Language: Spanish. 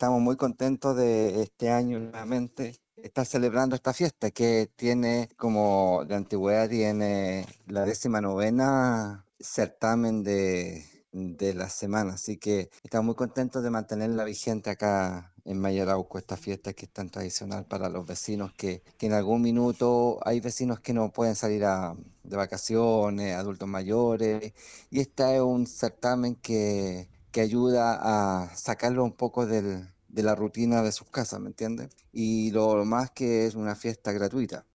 estamos muy contentos de este año nuevamente estar celebrando esta fiesta que tiene como de antigüedad, tiene la 19ª certamen de la semana, así que estamos muy contentos de mantenerla vigente acá en Mayarauco, esta fiesta que es tan tradicional para los vecinos, que en algún minuto hay vecinos que no pueden salir de vacaciones, adultos mayores, y este es un certamen que ayuda a sacarlo un poco de la rutina de sus casas, ¿me entiendes? Y lo más que es una fiesta gratuita.